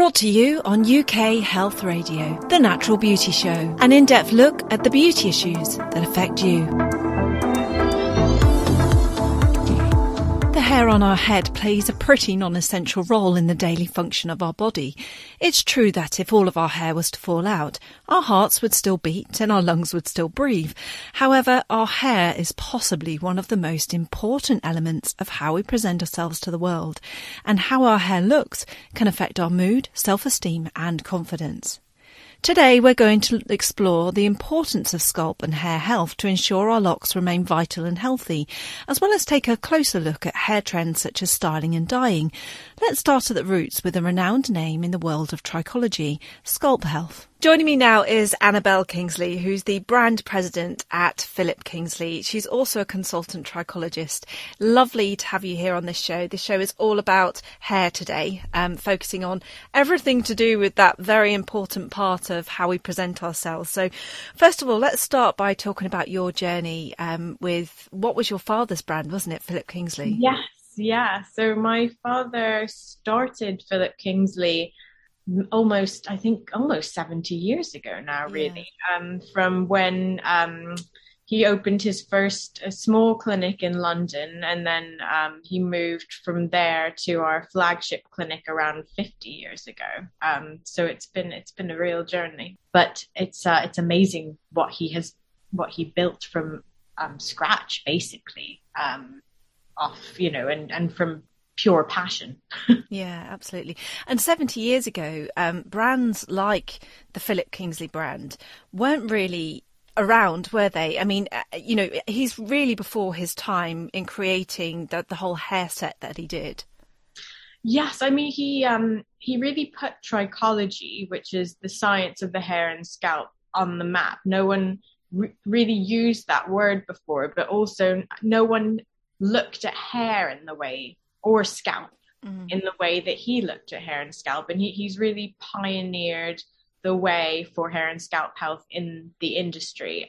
Brought to you on UK Health Radio, The Natural Beauty Show, an in-depth look at the beauty issues that affect you. The hair on our head plays a pretty non-essential role in the daily function of our body. It's true that if all of our hair was to fall out, our hearts would still beat and our lungs would still breathe. However, our hair is possibly one of the most important elements of how we present ourselves to the world, and how our hair looks can affect our mood, self-esteem and confidence. Today we're going to explore the importance of scalp and hair health to ensure our locks remain vital and healthy, as well as take a closer look at hair trends such as styling and dyeing. Let's start at the roots with a renowned name in the world of trichology, Scalp Health. Joining me now is Annabelle Kingsley, who's the brand president at Philip Kingsley. She's also a consultant trichologist. Lovely to have you here on this show. This show is all about hair today, focusing on everything to do with that very important part of how we present ourselves. So first of all, let's start by talking about your journey with what was your father's brand, wasn't it, Philip Kingsley? Yes, yeah. So my father started Philip Kingsley almost 70 years ago now, really. From when he opened his first small clinic in London, and then he moved from there to our flagship clinic around 50 years ago. So it's been a real journey, but it's amazing what he built from scratch, basically, and from pure passion. Yeah, absolutely. And 70 years ago, brands like the Philip Kingsley brand weren't really around, were they? I mean, he's really before his time in creating the whole hair set that he did. Yes, I mean, he really put trichology, which is the science of the hair and scalp, on the map. No one really used that word before, but also no one looked at hair in the way, or scalp, in the way that he looked at hair and scalp. And he's really pioneered the way for hair and scalp health in the industry.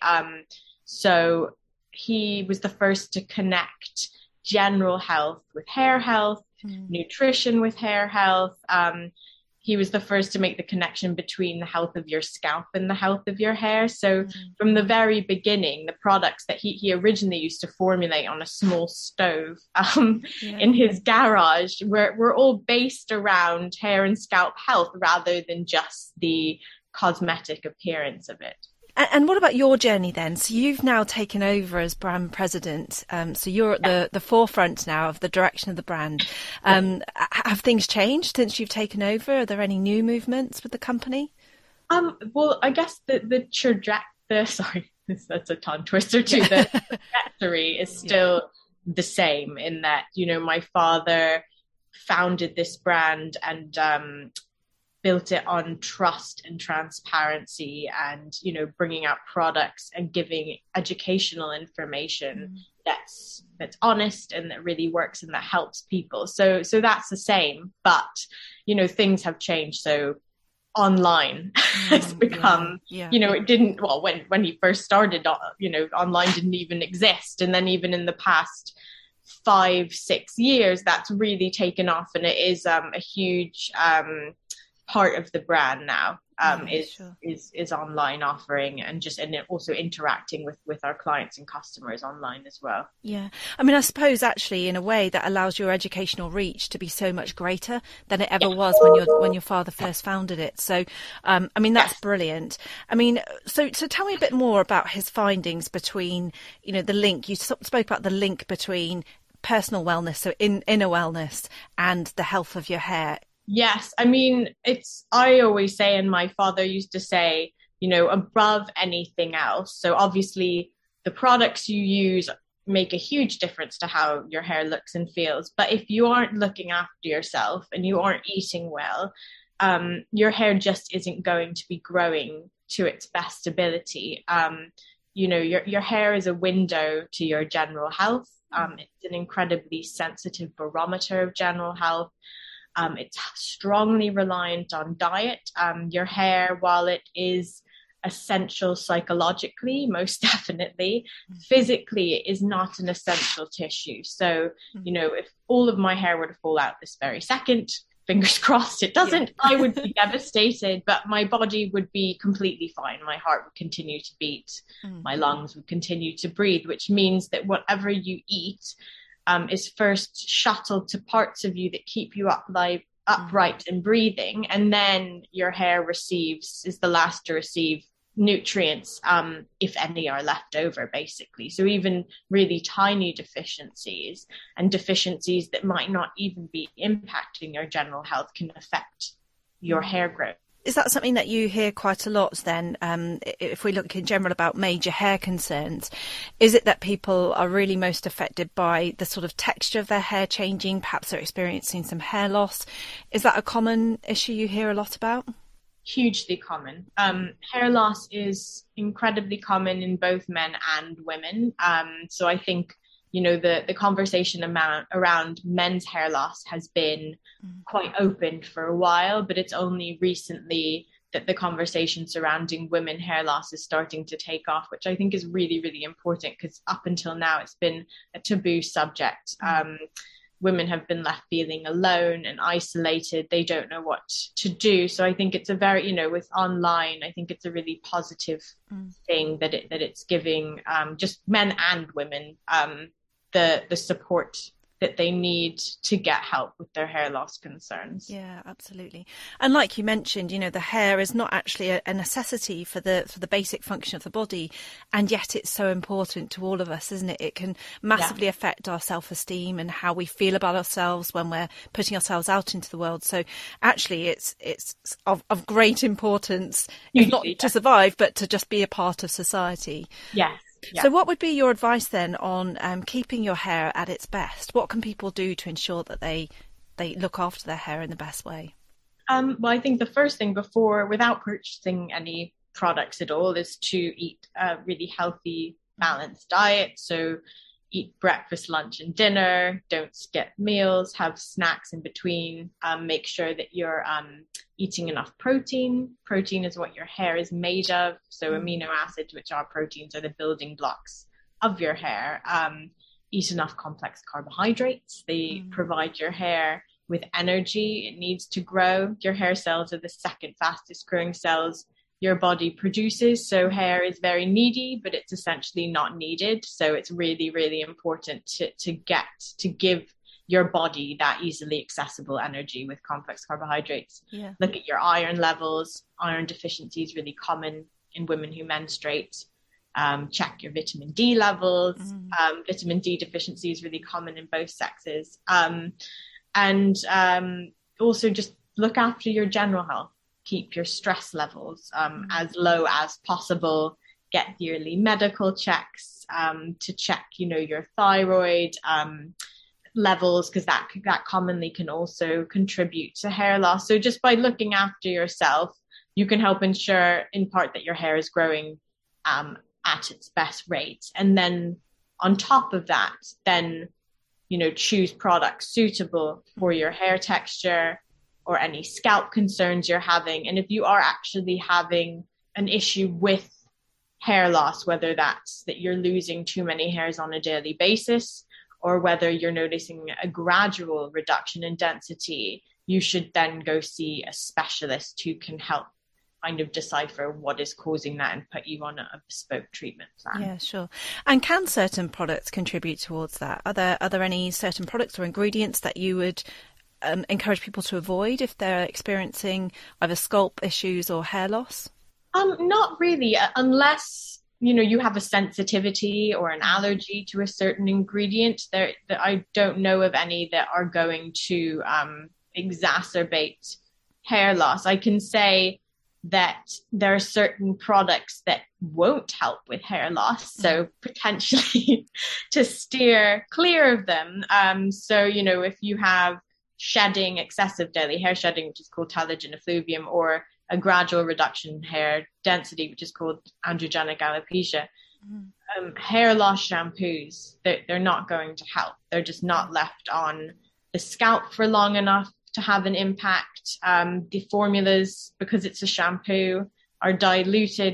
So he was the first to connect general health with hair health, nutrition with hair health. He was the first to make the connection between the health of your scalp and the health of your hair. So from the very beginning, the products that he originally used to formulate on a small stove in his garage were all based around hair and scalp health rather than just the cosmetic appearance of it. And what about your journey then? So you've now taken over as brand president. So you're at the forefront now of the direction of the brand. Have things changed since you've taken over? Are there any new movements with the company? Well, I guess the trajectory, that's a tongue twister too. The trajectory is still the same, in that, my father founded this brand and built it on trust and transparency, and bringing out products and giving educational information that's honest and that really works and that helps people. So that's the same, but things have changed. So online has become it didn't, well, when he first started, online didn't even exist, and then even in the past 5-6 years that's really taken off, and it is a huge part of the brand now, is online offering, and also interacting with our clients and customers online as well. Yeah, I mean, I suppose actually in a way that allows your educational reach to be so much greater than it ever was when your father first founded it. So I mean, that's brilliant. I mean, so tell me a bit more about his findings between the link you spoke about, the link between personal wellness, so inner wellness, and the health of your hair. Yes, I mean, I always say, and my father used to say, above anything else. So obviously the products you use make a huge difference to how your hair looks and feels. But if you aren't looking after yourself and you aren't eating well, your hair just isn't going to be growing to its best ability. Your hair is a window to your general health. It's an incredibly sensitive barometer of general health. It's strongly reliant on diet. Your hair, while it is essential psychologically, most definitely, physically it is not an essential tissue. So, if all of my hair were to fall out this very second, fingers crossed it doesn't, I would be devastated, but my body would be completely fine. My heart would continue to beat, my lungs would continue to breathe, which means that whatever you eat is first shuttled to parts of you that keep you upright and breathing, and then your hair is the last to receive nutrients, if any are left over, basically. So even really tiny deficiencies and deficiencies that might not even be impacting your general health can affect your hair growth. Is that something that you hear quite a lot then, if we look in general about major hair concerns? Is it that people are really most affected by the sort of texture of their hair changing? Perhaps they're experiencing some hair loss. Is that a common issue you hear a lot about? Hugely common. Hair loss is incredibly common in both men and women. So I think, the conversation around men's hair loss has been quite open for a while, but it's only recently that the conversation surrounding women hair loss is starting to take off, which I think is really, really important, because up until now it's been a taboo subject. Women have been left feeling alone and isolated. They don't know what to do. So I think it's a very, with online, I think it's a really positive thing that it's giving just men and women the support that they need to get help with their hair loss concerns. Yeah, absolutely. And like you mentioned, the hair is not actually a necessity for the basic function of the body, and yet it's so important to all of us, isn't it? It can massively affect our self-esteem and how we feel about ourselves when we're putting ourselves out into the world. So actually it's of great importance, not to survive, but to just be a part of society. Yes. Yeah. So what would be your advice then on keeping your hair at its best? What can people do to ensure that they look after their hair in the best way? Well, I think the first thing without purchasing any products at all, is to eat a really healthy, balanced diet. So eat breakfast, lunch and dinner, don't skip meals, have snacks in between, make sure that you're eating enough protein. Protein is what your hair is made of. So amino acids, which are proteins, are the building blocks of your hair. Eat enough complex carbohydrates. They provide your hair with energy it needs to grow. Your hair cells are the second fastest growing cells your body produces. So hair is very needy, but it's essentially not needed. So it's really, really important to give your body that easily accessible energy with complex carbohydrates. Yeah. Look at your iron levels. Iron deficiency is really common in women who menstruate. Check your vitamin D levels. Vitamin D deficiency is really common in both sexes. And also just look after your general health. Keep your stress levels as low as possible. Get yearly medical checks to check, your thyroid levels, because that commonly can also contribute to hair loss. So just by looking after yourself, you can help ensure in part that your hair is growing at its best rate. And then on top of that, then, choose products suitable for your hair texture or any scalp concerns you're having. And if you are actually having an issue with hair loss, whether that's that you're losing too many hairs on a daily basis, or whether you're noticing a gradual reduction in density, you should then go see a specialist who can help kind of decipher what is causing that and put you on a bespoke treatment plan. Yeah, sure. And can certain products contribute towards that? Are there any certain products or ingredients that you would encourage people to avoid if they're experiencing either scalp issues or hair loss? Not really, unless you have a sensitivity or an allergy to a certain ingredient. That I don't know of any that are going to exacerbate hair loss. I can say that there are certain products that won't help with hair loss, so potentially to steer clear of them. So if you have excessive daily hair shedding, which is called telogen effluvium, or a gradual reduction in hair density, which is called androgenic alopecia. Hair loss shampoos, they're not going to help. They're just not left on the scalp for long enough to have an impact. The formulas, because it's a shampoo, are diluted with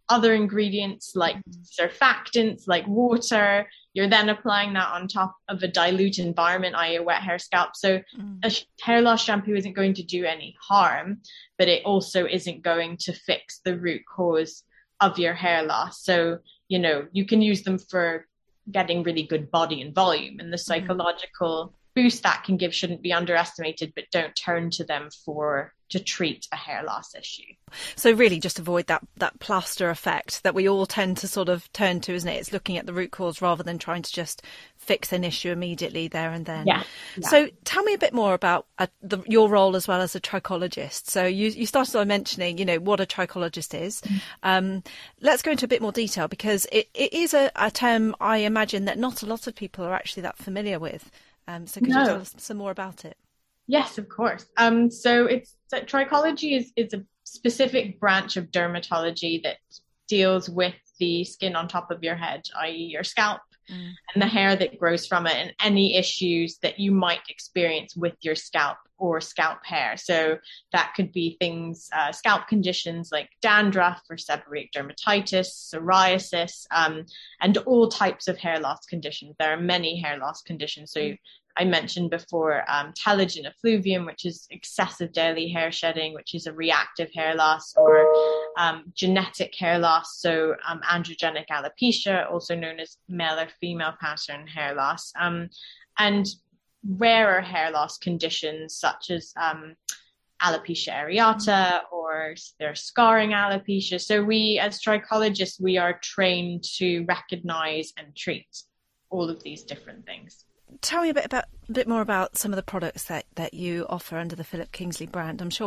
other ingredients like surfactants, like water. You're then applying that on top of a dilute environment, i.e. a wet hair scalp. So a hair loss shampoo isn't going to do any harm, but it also isn't going to fix the root cause of your hair loss. So, you can use them for getting really good body and volume, and the psychological boost that can give shouldn't be underestimated, but don't turn to them to treat a hair loss issue. So really just avoid that plaster effect that we all tend to sort of turn to, isn't it? It's looking at the root cause rather than trying to just fix an issue immediately there and then. Yeah. So tell me a bit more about your role as well as a trichologist. So you started by mentioning, what a trichologist is. Let's go into a bit more detail, because it is a term I imagine that not a lot of people are actually that familiar with. So could you tell us some more about it? Yes, of course. So trichology is a specific branch of dermatology that deals with the skin on top of your head, i.e. your scalp, and the hair that grows from it, and any issues that you might experience with your scalp or scalp hair. So that could be things, scalp conditions like dandruff or seborrheic dermatitis, psoriasis, and all types of hair loss conditions. There are many hair loss conditions. So I mentioned before telogen effluvium, which is excessive daily hair shedding, which is a reactive hair loss, or genetic hair loss, so androgenic alopecia, also known as male or female pattern hair loss, and rarer hair loss conditions such as alopecia areata, or there's scarring alopecia. So we, as trichologists, we are trained to recognize and treat all of these different things. Tell me a bit more about some of the products that you offer under the Philip Kingsley brand. I'm sure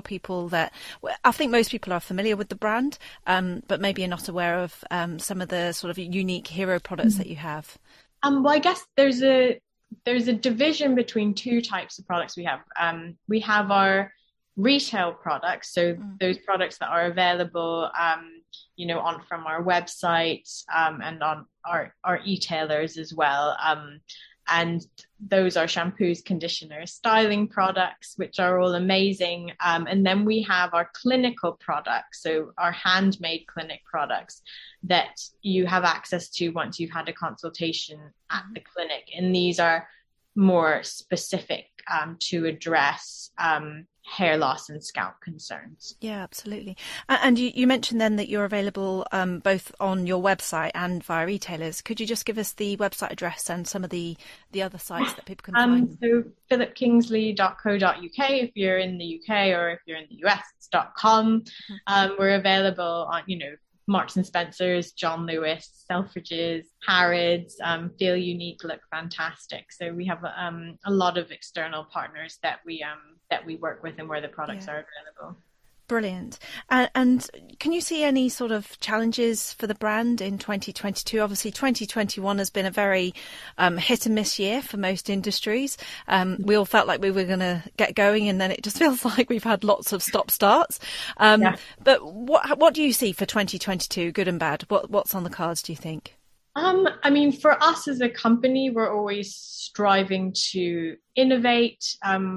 I think most people are familiar with the brand, but maybe are not aware of some of the sort of unique hero products that you have. Well, I guess there's a division between two types of products we have. We have our retail products, so those products that are available, from our website and on our e-tailers as well. And those are shampoos, conditioners, styling products, which are all amazing. And then we have our clinical products, so our handmade clinic products that you have access to once you've had a consultation at the clinic. And these are more specific to address hair loss and scalp concerns. Yeah, absolutely. And you mentioned then that you're available both on your website and via retailers. Could you just give us the website address and some of the other sites that people can find? So philipkingsley.co.uk if you're in the UK, or if you're in the US, it's .com. We're available on, Marks and Spencer's, John Lewis, Selfridges, Harrods, Feel Unique, Look Fantastic. So we have a lot of external partners that we work with and where the products are available. Brilliant. And can you see any sort of challenges for the brand in 2022? Obviously, 2021 has been a very hit and miss year for most industries. We all felt like we were going to get going, and then it just feels like we've had lots of stop-starts. But what do you see for 2022, good and bad? What's on the cards, do you think? For us as a company, we're always striving to innovate.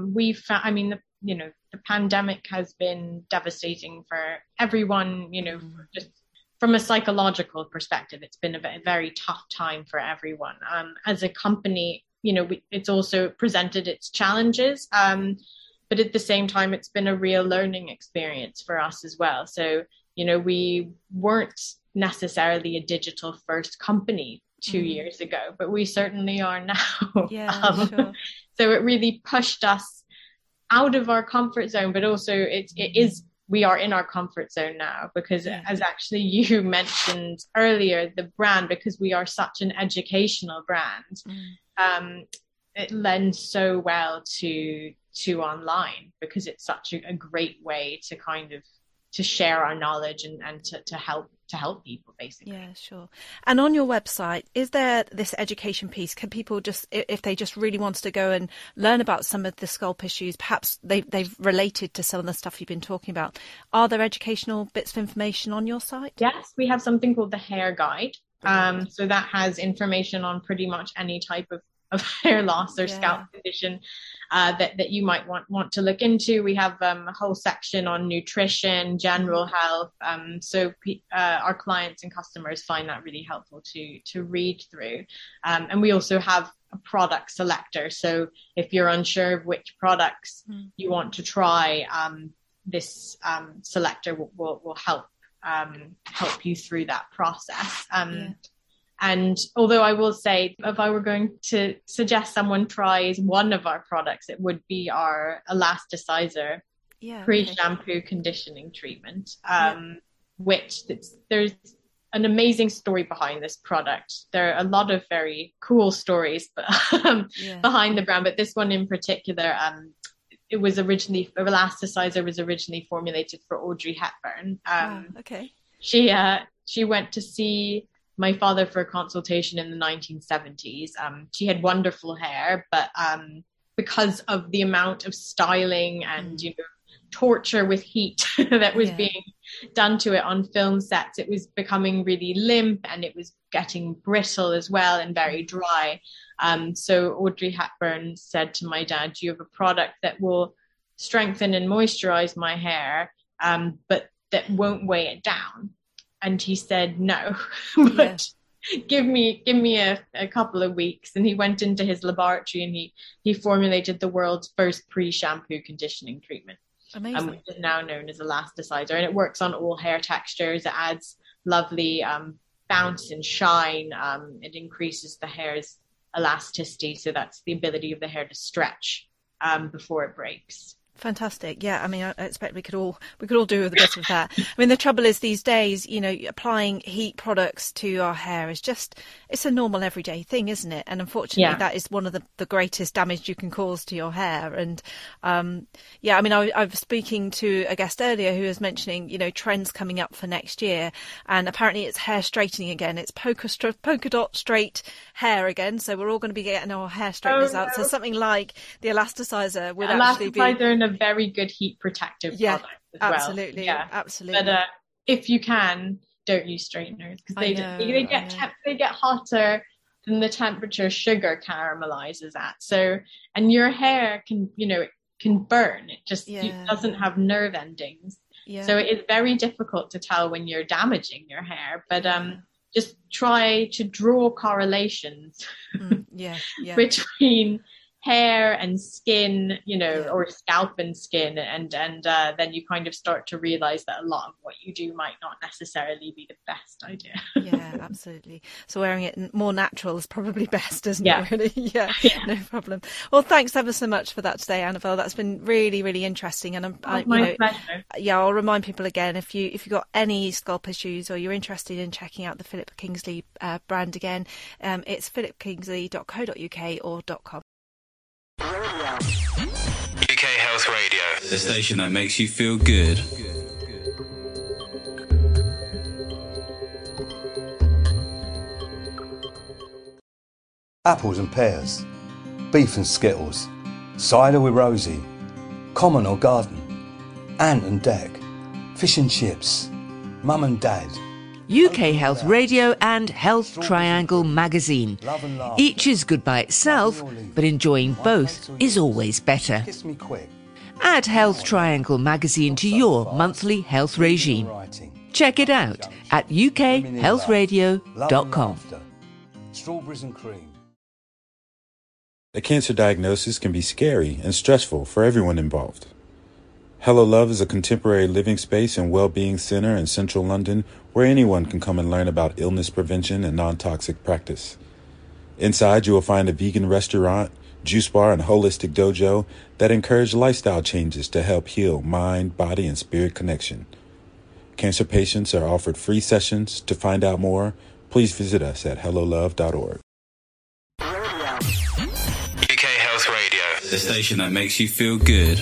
The pandemic has been devastating for everyone, just from a psychological perspective. It's been a very tough time for everyone. As a company, it's also presented its challenges, but at the same time, it's been a real learning experience for us as well. So, we weren't necessarily a digital first company 2 years ago, but we certainly are now. Yeah, sure. So it really pushed us out of our comfort zone, but also we are in our comfort zone now, because as actually you mentioned earlier, the brand, because we are such an educational brand, it lends so well to online, because it's such a great way to kind of to share our knowledge and to help people, basically. Yeah, sure. And on your website, is there this education piece? Can people just, if they just really wanted to go and learn about some of the scalp issues, perhaps they've related to some of the stuff you've been talking about, are there educational bits of information on your site? Yes, we have something called the Hair Guide. So that has information on pretty much any type of hair loss or scalp condition that you might want to look into. We have a whole section on nutrition, general health. So our clients and customers find that really helpful to read through. And we also have a product selector. So if you're unsure of which products you want to try, this selector will help you through that process. And although I will say, if I were going to suggest someone tries one of our products, it would be our elasticizer pre-shampoo conditioning treatment, which there's an amazing story behind this product. There are a lot of very cool stories behind the brand, but this one in particular, elasticizer was originally formulated for Audrey Hepburn. She went to see my father for a consultation in the 1970s. She had wonderful hair, but because of the amount of styling and torture with heat that was being done to it on film sets, it was becoming really limp and it was getting brittle as well and very dry. So Audrey Hepburn said to my dad, "Do you have a product that will strengthen and moisturize my hair, but that won't weigh it down?" And he said, "No, but give me a couple of weeks." And he went into his laboratory and he formulated the world's first pre-shampoo conditioning treatment. Amazing. Which is now known as elasticizer. And it works on all hair textures. It adds lovely bounce and shine. It increases the hair's elasticity. So that's the ability of the hair to stretch before it breaks. Fantastic. Yeah, I mean, I expect we could all do with a bit of that. I mean, the trouble is these days, applying heat products to our hair is it's a normal everyday thing, isn't it? And unfortunately, that is one of the greatest damage you can cause to your hair. And I mean, I was speaking to a guest earlier who was mentioning, trends coming up for next year. And apparently it's hair straightening again. It's polka dot straight hair again. So we're all going to be getting our hair straighteners out. So something like the elasticizer would actually be a very good heat protective product as absolutely, well. Absolutely. But if you can, don't use straighteners because they get hotter than the temperature sugar caramelizes at. So, and your hair can burn. It just it doesn't have nerve endings. So it is very difficult to tell when you're damaging your hair. But just try to draw correlations between hair and skin, or scalp and skin, and then you kind of start to realize that a lot of what you do might not necessarily be the best idea. Yeah, absolutely. So wearing it more natural is probably best, isn't it? Really? Yeah, no problem. Well, thanks ever so much for that today, Annabelle. That's been really, really interesting. And my pleasure. Yeah, I'll remind people again, if you've got any scalp issues or you're interested in checking out the Philip Kingsley brand again, it's philipkingsley.co.uk or .com. UK Health Radio, the station that makes you feel good. Apples and pears, beef and skittles, cider with Rosie, common or garden, ant and deck, fish and chips, mum and dad. UK Health Radio and Health Triangle magazine. Each is good by itself, but enjoying both is always better. Add Health Triangle magazine to your monthly health regime. Check it out at ukhealthradio.com. Strawberries and cream. A cancer diagnosis can be scary and stressful for everyone involved. Hello Love is a contemporary living space and well-being center in central London where anyone can come and learn about illness prevention and non-toxic practice. Inside, you will find a vegan restaurant, juice bar, and holistic dojo that encourage lifestyle changes to help heal mind, body, and spirit connection. Cancer patients are offered free sessions. To find out more, please visit us at hellolove.org. UK Health Radio, the station that makes you feel good.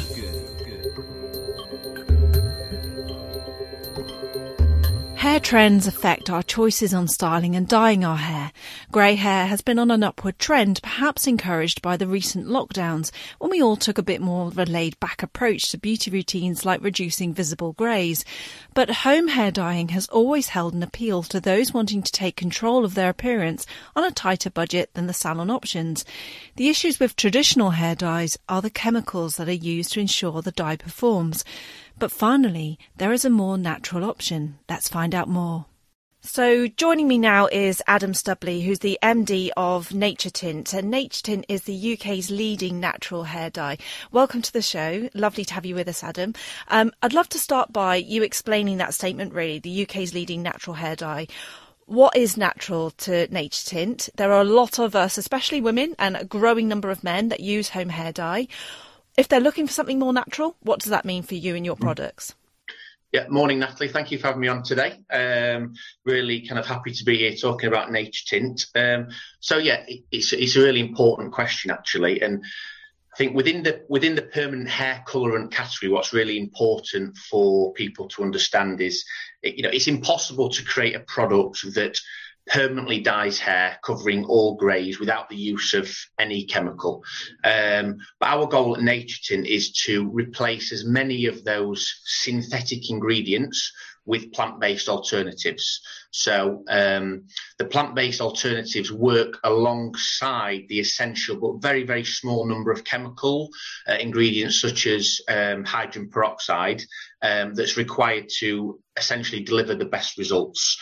Hair trends affect our choices on styling and dyeing our hair. Grey hair has been on an upward trend, perhaps encouraged by the recent lockdowns, when we all took a bit more of a laid-back approach to beauty routines like reducing visible greys. But home hair dyeing has always held an appeal to those wanting to take control of their appearance on a tighter budget than the salon options. The issues with traditional hair dyes are the chemicals that are used to ensure the dye performs. But finally, there is a more natural option. Let's find out more. So joining me now is Adam Stubley, who's the MD of Nature Tint. And Nature Tint is the UK's leading natural hair dye. Welcome to the show. Lovely to have you with us, Adam. I'd love to start by you explaining that statement, really, the UK's leading natural hair dye. What is natural to Nature Tint? There are a lot of us, especially women, and a growing number of men that use home hair dye. If they're looking for something more natural, what does that mean for you and your products? Yeah, morning, Natalie. Thank you for having me on today. Really kind of happy to be here talking about Nature Tint. It's a really important question, actually. And I think within the permanent hair colorant category, what's really important for people to understand is, it's impossible to create a product that permanently dyes hair covering all greys without the use of any chemical. But our goal at Nature Tint is to replace as many of those synthetic ingredients with plant-based alternatives. So the plant-based alternatives work alongside the essential but very, very small number of chemical ingredients such as hydrogen peroxide that's required to essentially deliver the best results.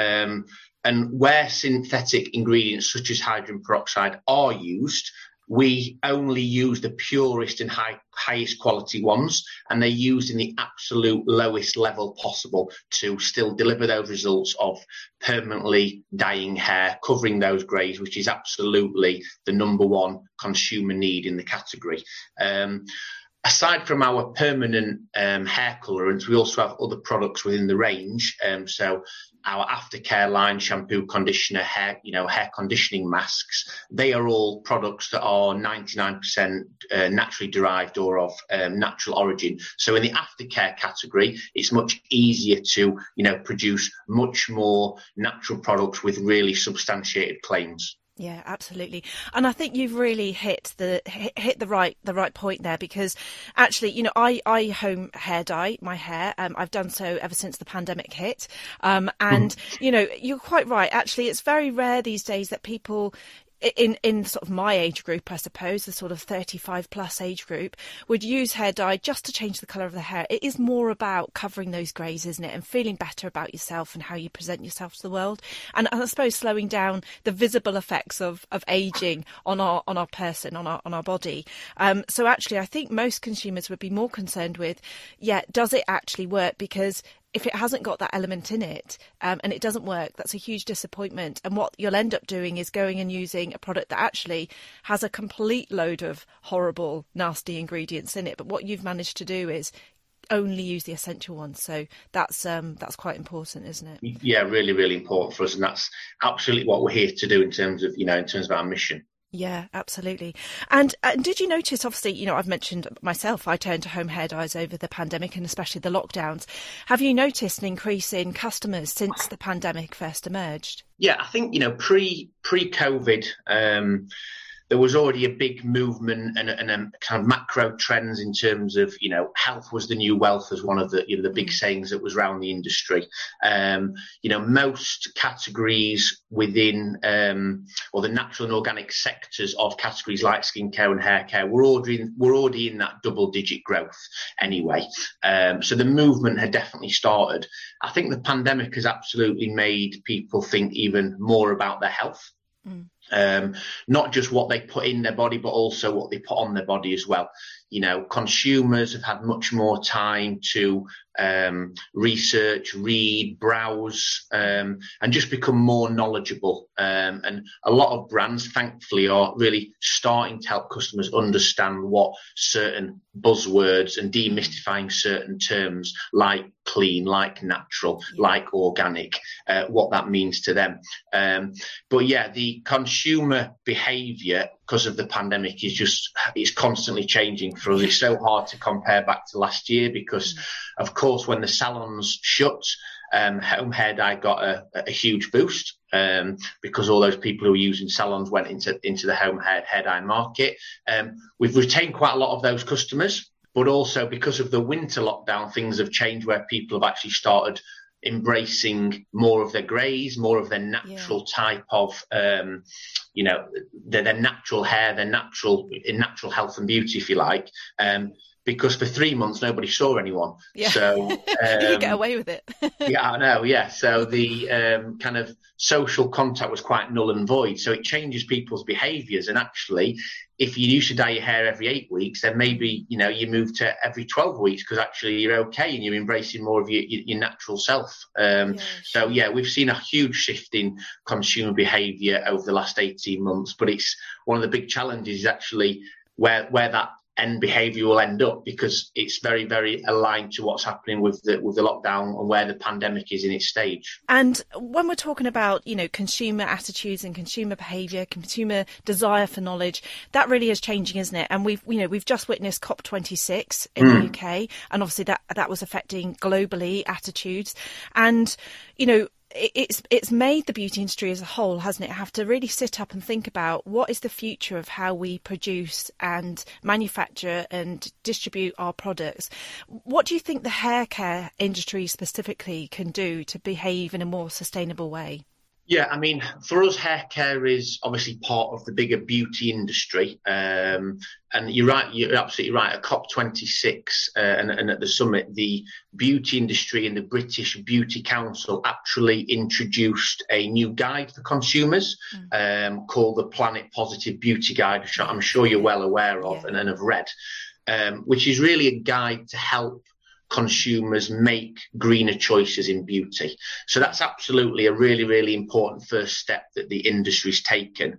And where synthetic ingredients such as hydrogen peroxide are used, we only use the purest and highest quality ones, and they're used in the absolute lowest level possible to still deliver those results of permanently dyeing hair, covering those greys, which is absolutely the number one consumer need in the category. Aside from our permanent hair colorants, we also have other products within the range. So our aftercare line, shampoo, conditioner, hair conditioning masks, they are all products that are 99% naturally derived or of natural origin. So in the aftercare category, it's much easier to, produce much more natural products with really substantiated claims. Yeah, absolutely. And I think you've really hit the right point there, because actually, I home hair dye my hair. I've done so ever since the pandemic hit. You're quite right. Actually, it's very rare these days that people in sort of my age group, I suppose, the sort of 35 plus age group, would use hair dye just to change the colour of the hair. It is more about covering those greys, isn't it? And feeling better about yourself and how you present yourself to the world. And I suppose slowing down the visible effects of aging on our person, on our body. So actually, I think most consumers would be more concerned with, does it actually work? Because if it hasn't got that element in it and it doesn't work, that's a huge disappointment. And what you'll end up doing is going and using a product that actually has a complete load of horrible, nasty ingredients in it. But what you've managed to do is only use the essential ones. So that's quite important, isn't it? Yeah, really, really important for us. And that's absolutely what we're here to do in terms of our mission. Yeah, absolutely. And did you notice, obviously, I've mentioned myself, I turned to home hair dyes over the pandemic and especially the lockdowns. Have you noticed an increase in customers since the pandemic first emerged? Yeah, I think, pre-COVID, there was already a big movement and kind of macro trends in terms of, health was the new wealth as one of the big sayings that was around the industry. Most categories within, or the natural and organic sectors of categories like skincare and hair care were already in that double digit growth anyway. So the movement had definitely started. I think the pandemic has absolutely made people think even more about their health. Not just what they put in their body, but also what they put on their body as well. Consumers have had much more time to research, read, browse, and just become more knowledgeable. And a lot of brands, thankfully, are really starting to help customers understand what certain buzzwords and demystifying certain terms like clean, like natural, like organic, what that means to them. But yeah, the consumer behaviour, because of the pandemic, is constantly changing for us. It's so hard to compare back to last year because, of course, when the salons shut, home hair dye got a huge boost because all those people who were using salons went into the home hair dye market. We've retained quite a lot of those customers, but also because of the winter lockdown, things have changed where people have actually started embracing more of their greys, more of their natural type of, their natural hair, their natural health and beauty, if you like. Because for 3 months, nobody saw anyone. Yeah. So you could get away with it. Yeah, I know. Yeah. So the kind of social contact was quite null and void. So it changes people's behaviours. And actually, if you used to dye your hair every 8 weeks, then maybe, you move to every 12 weeks because actually you're okay and you're embracing more of your natural self. So, we've seen a huge shift in consumer behaviour over the last 18 months. But it's one of the big challenges is actually where that end behaviour will end up, because it's very, very aligned to what's happening with the lockdown and where the pandemic is in its stage. And when we're talking about, consumer attitudes and consumer behaviour, consumer desire for knowledge, that really is changing, isn't it? And we've just witnessed COP26 in the UK, and obviously that was affecting globally attitudes. And, it's made the beauty industry as a whole, hasn't it, have to really sit up and think about what is the future of how we produce and manufacture and distribute our products. What do you think the hair care industry specifically can do to behave in a more sustainable way? Yeah, I mean, for us, hair care is obviously part of the bigger beauty industry. And you're right, you're absolutely right. At COP26 and at the summit, the beauty industry and the British Beauty Council actually introduced a new guide for consumers called the Planet Positive Beauty Guide, which I'm sure you're well aware of and have read, which is really a guide to help consumers make greener choices in beauty. So that's absolutely a really, really important first step that the industry's taken.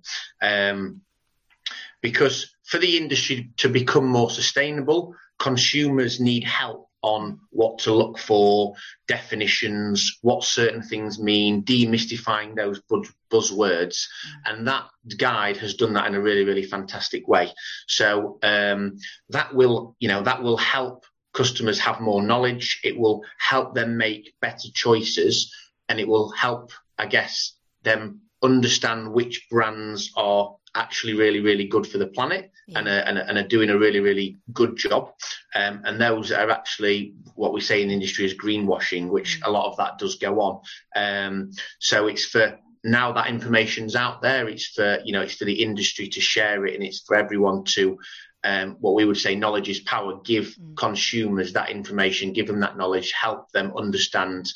Because for the industry to become more sustainable, consumers need help on what to look for, definitions, what certain things mean, demystifying those buzzwords. And that guide has done that in a really, really fantastic way. So that will help customers have more knowledge. It will help them make better choices, and it will help, I guess, them understand which brands are actually really, really good for the planet and are doing a really, really good job. And those are actually what we say in the industry is greenwashing, which a lot of that does go on. So it's for now that information's out there. It's for the industry to share it, and it's for everyone to what we would say knowledge is power. Give consumers that information, give them that knowledge, help them understand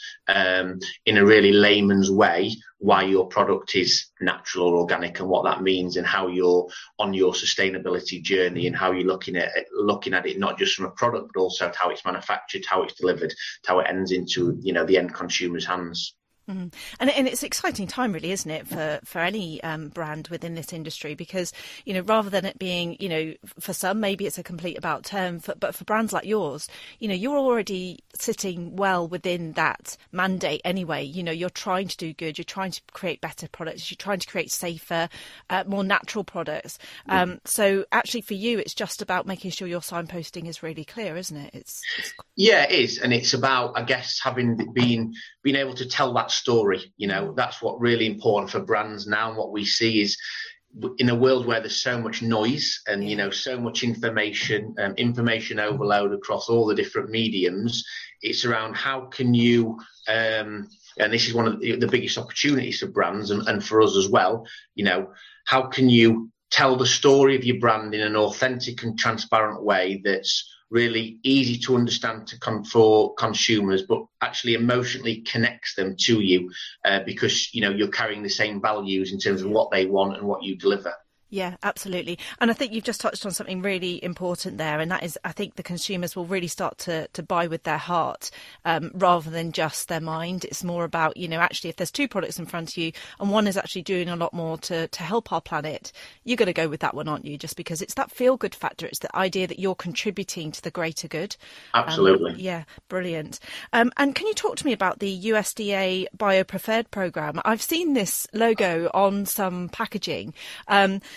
in a really layman's way why your product is natural or organic and what that means, and how you're on your sustainability journey, and how you're looking at it not just from a product but also how it's manufactured, how it's delivered, how it ends into the end consumer's hands. And it's an exciting time, really, isn't it, for any brand within this industry? Because, rather than it being, for some, maybe it's a complete about term, but for brands like yours, you're already sitting well within that mandate anyway. You're trying to do good, you're trying to create better products, you're trying to create safer, more natural products. So actually for you, it's just about making sure your signposting is really clear, isn't it? Yeah, it is. And it's about, I guess, being able to tell that story. That's what really important for brands now. And what we see is, in a world where there's so much noise and so much information overload across all the different mediums, it's around how can you and this is one of the biggest opportunities for brands and for us as well, how can you tell the story of your brand in an authentic and transparent way that's really easy to understand for consumers, but actually emotionally connects them to you because, you're carrying the same values in terms of what they want and what you deliver. Yeah, absolutely. And I think you've just touched on something really important there, and that is, I think the consumers will really start to buy with their heart rather than just their mind. It's more about, actually, if there's two products in front of you and one is actually doing a lot more to help our planet, you're going to go with that one, aren't you? Just because it's that feel-good factor. It's the idea that you're contributing to the greater good. Absolutely. Yeah, brilliant. And can you talk to me about the USDA BioPreferred programme? I've seen this logo on some packaging.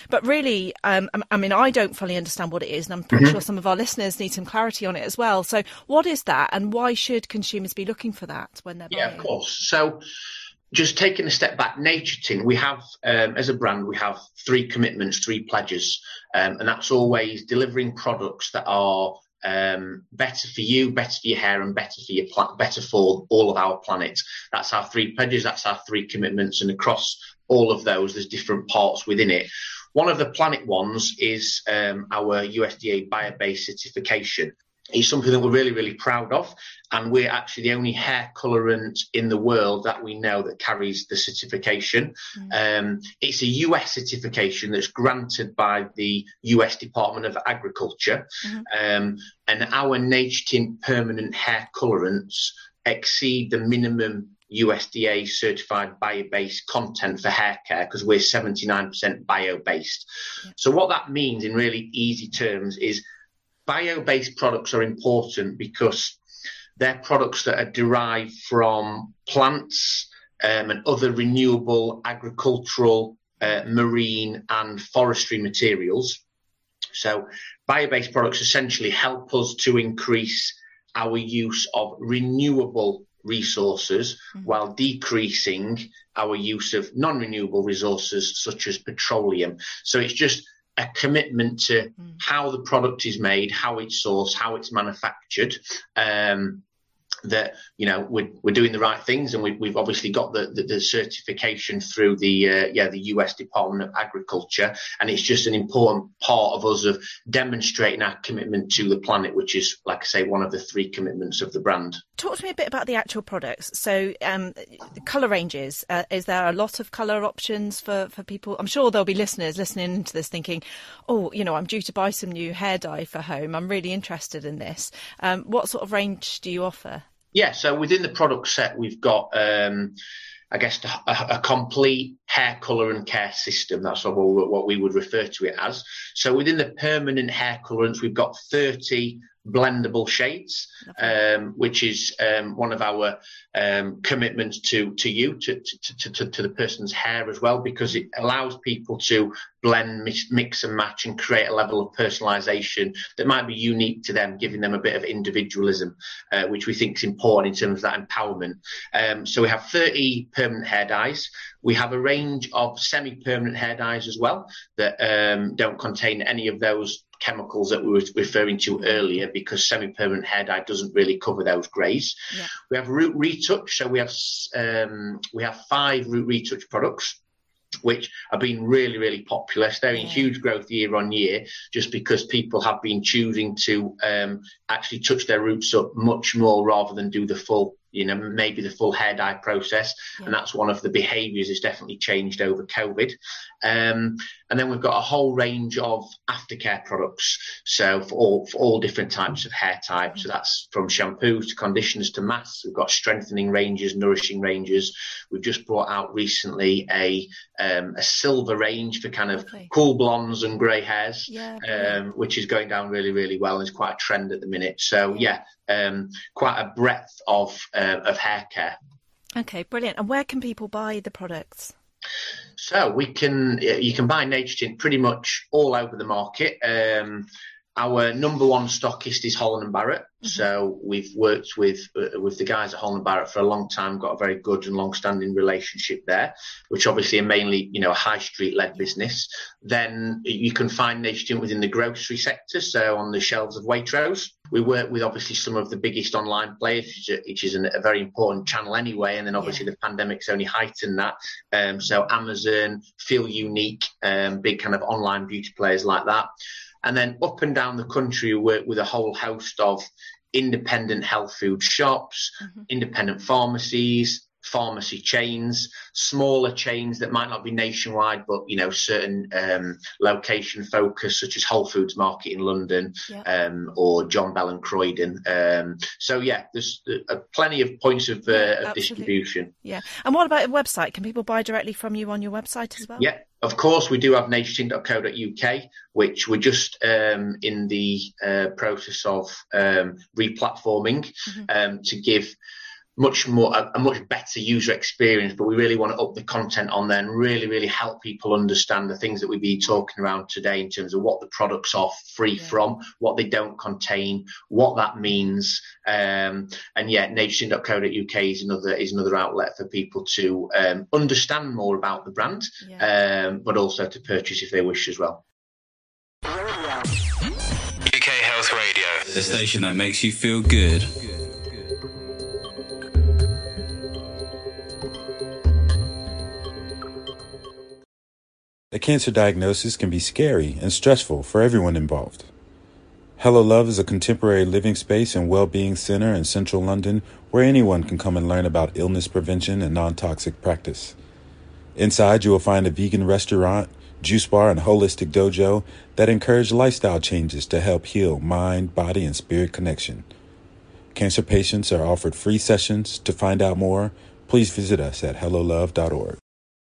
But really, I mean, I don't fully understand what it is, and I'm pretty sure some of our listeners need some clarity on it as well. So what is that, and why should consumers be looking for that when they're buying? Yeah, of course. So just taking a step back, Nature Tint, we have, as a brand, we have 3 commitments, 3 pledges, and that's always delivering products that are better for you, better for your hair, and better for all of our planet. That's our 3 pledges, that's our 3 commitments, and across all of those, there's different parts within it. One of the planet ones is our USDA bio-based certification. It's something that we're really, really proud of, and we're actually the only hair colorant in the world that we know that carries the certification. It's a US certification that's granted by the US Department of Agriculture, and our Nature Tint permanent hair colorants exceed the minimum USDA certified bio-based content for hair care because we're 79% bio-based. So what that means in really easy terms is bio-based products are important because they're products that are derived from plants and other renewable agricultural, marine and forestry materials. So bio-based products essentially help us to increase our use of renewable resources while decreasing our use of non-renewable resources such as petroleum. So it's just a commitment to how the product is made, how it's sourced, how it's manufactured, that, you know, we're doing the right things, and we've obviously got the certification through the US Department of Agriculture, and it's just an important part of us of demonstrating our commitment to the planet, which is, like I say, one of the 3 commitments of the brand. Talk to me a bit about the actual products. So colour ranges, is there a lot of colour options for people? I'm sure there'll be listeners listening to this thinking, oh, you know, I'm due to buy some new hair dye for home. I'm really interested in this. What sort of range do you offer? Yeah, so within the product set, we've got, I guess, a complete hair colour and care system. That's what we would refer to it as. So within the permanent hair colorants, we've got 30 blendable shades, which is one of our commitments to you, to the person's hair as well, because it allows people to blend, mix and match and create a level of personalisation that might be unique to them, giving them a bit of individualism, which we think is important in terms of that empowerment. So we have 30 permanent hair dyes. We have a range of semi-permanent hair dyes as well that don't contain any of those chemicals that we were referring to earlier, because semi-permanent hair dye doesn't really cover those greys. Yeah. We have root retouch, so we have 5 root retouch products, which have been really, really popular, staring huge growth year on year, just because people have been choosing to actually touch their roots up much more rather than do the full, you know, maybe the full hair dye process. Yeah. And that's one of the behaviours that's definitely changed over COVID. And then we've got a whole range of aftercare products. So for all different types of hair types. So that's from shampoos to conditioners to masks. We've got strengthening ranges, nourishing ranges. We've just brought out recently a silver range for kind of cool blondes and grey hairs, which is going down really, really well. And it's quite a trend at the minute. So quite a breadth of hair care. Okay, brilliant. And where can people buy the products? So you can buy Nature Tint pretty much all over the market. Our number one stockist is Holland & Barrett. Mm-hmm. So we've worked with the guys at Holland & Barrett for a long time, got a very good and long-standing relationship there, which obviously are mainly, you know, a high street-led business. Then you can find Nature Tint within the grocery sector, so on the shelves of Waitrose. We work with obviously some of the biggest online players, which is a very important channel anyway. And then obviously the pandemic's only heightened that. So Amazon, Feel Unique, big kind of online beauty players like that. And then up and down the country, we work with a whole host of independent health food shops, independent pharmacies, pharmacy chains, smaller chains that might not be nationwide, but, you know, certain location focus, such as Whole Foods Market in London, or John Bell and Croydon. So there's plenty of points of distribution. Yeah. And what about a website? Can people buy directly from you on your website as well? Yeah. Of course, we do have naturetint.co.uk, which we're just in the process of replatforming to give much better user experience, but we really want to up the content on there and really, really help people understand the things that we've been talking around today in terms of what the products are free from, what they don't contain, what that means. NatureTint.co.uk is another outlet for people to understand more about the brand, but also to purchase if they wish as well. UK Health Radio, the station that makes you feel good. A cancer diagnosis can be scary and stressful for everyone involved. Hello Love is a contemporary living space and well-being center in central London where anyone can come and learn about illness prevention and non-toxic practice. Inside, you will find a vegan restaurant, juice bar, and holistic dojo that encourage lifestyle changes to help heal mind, body, and spirit connection. Cancer patients are offered free sessions. To find out more, please visit us at hellolove.org.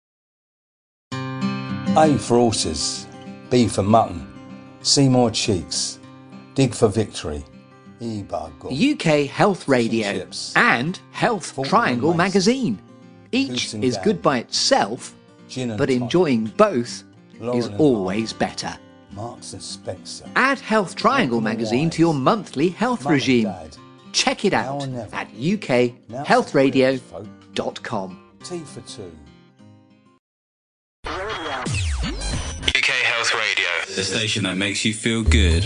A for horses, B for mutton, C more cheeks, dig for victory, E by God. UK Health Radio and Health Triangle magazine. Each is good by itself, but enjoying both is always better. Marks and Spencer. Add Health Triangle magazine to your monthly health regime. Check it out at ukhealthradio.com. T for two. UK Health Radio, the station that makes you feel good.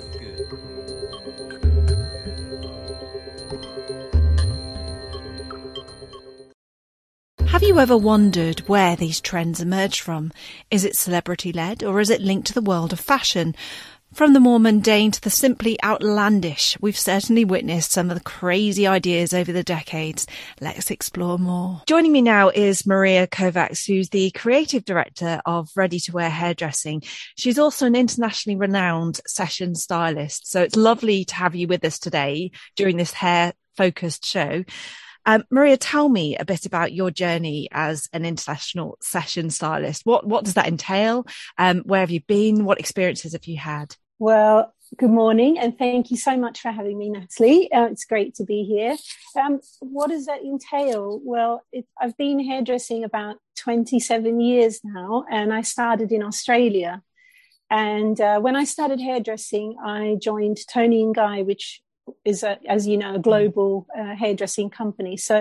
Have you ever wondered where these trends emerged from? Is it celebrity-led or is it linked to the world of fashion? From the more mundane to the simply outlandish, we've certainly witnessed some of the crazy ideas over the decades. Let's explore more. Joining me now is Maria Kovacs, who's the creative director of Ready to Wear Hairdressing. She's also an internationally renowned session stylist. So it's lovely to have you with us today during this hair-focused show. Maria, tell me a bit about your journey as an international session stylist. What does that entail? Where have you been? What experiences have you had? Well, good morning, and thank you so much for having me, Natalie. It's great to be here. What does that entail? Well, I've been hairdressing about 27 years now, and I started in Australia. And when I started hairdressing, I joined Tony & Guy, which is, as you know, a global hairdressing company. So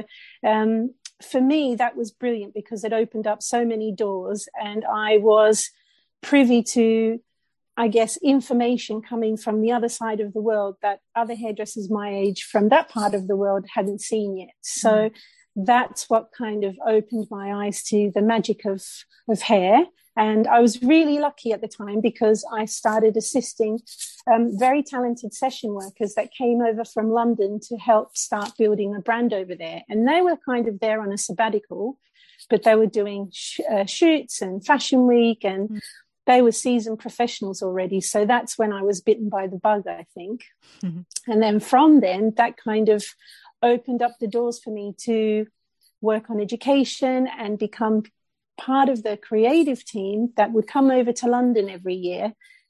for me, that was brilliant because it opened up so many doors, and I was privy to, I guess, information coming from the other side of the world that other hairdressers my age from that part of the world hadn't seen yet. So that's what kind of opened my eyes to the magic of hair. And I was really lucky at the time because I started assisting very talented session workers that came over from London to help start building a brand over there. And they were kind of there on a sabbatical, but they were doing shoots and fashion week, and they were seasoned professionals already. So that's when I was bitten by the bug, I think. Mm-hmm. And then from then, that kind of opened up the doors for me to work on education and become part of the creative team that would come over to London every year,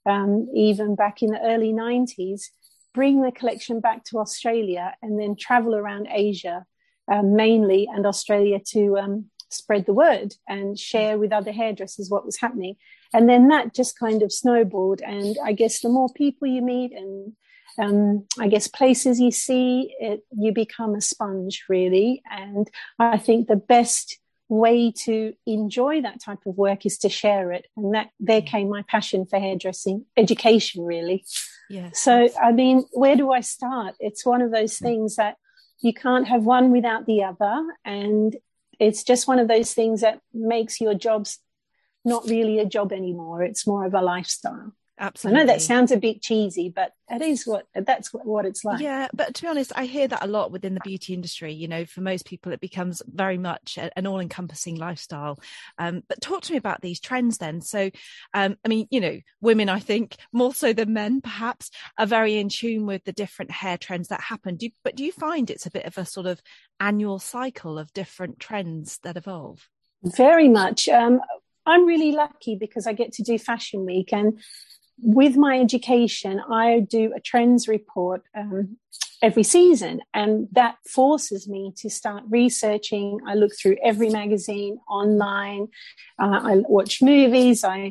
even back in the early 90s, bring the collection back to Australia and then travel around Asia mainly and Australia to spread the word and share with other hairdressers what was happening. And then that just kind of snowballed. And I guess the more people you meet and I guess places you see, you become a sponge, really. And I think the best way to enjoy that type of work is to share it, and that there came my passion for hairdressing education, really. So I mean, where do I start? It's one of those things that you can't have one without the other, and it's just one of those things that makes your jobs not really a job anymore. It's more of a lifestyle. Absolutely. I know that sounds a bit cheesy, but that's what it's like. Yeah, but to be honest, I hear that a lot within the beauty industry. You know, for most people, it becomes very much an all-encompassing lifestyle. But talk to me about these trends then. So, I mean, you know, women, I think, more so than men, perhaps, are very in tune with the different hair trends that happen. Do you find it's a bit of a sort of annual cycle of different trends that evolve? Very much. I'm really lucky because I get to do Fashion Week, and with my education, I do a trends report every season, and that forces me to start researching. I look through every magazine online. I watch movies. I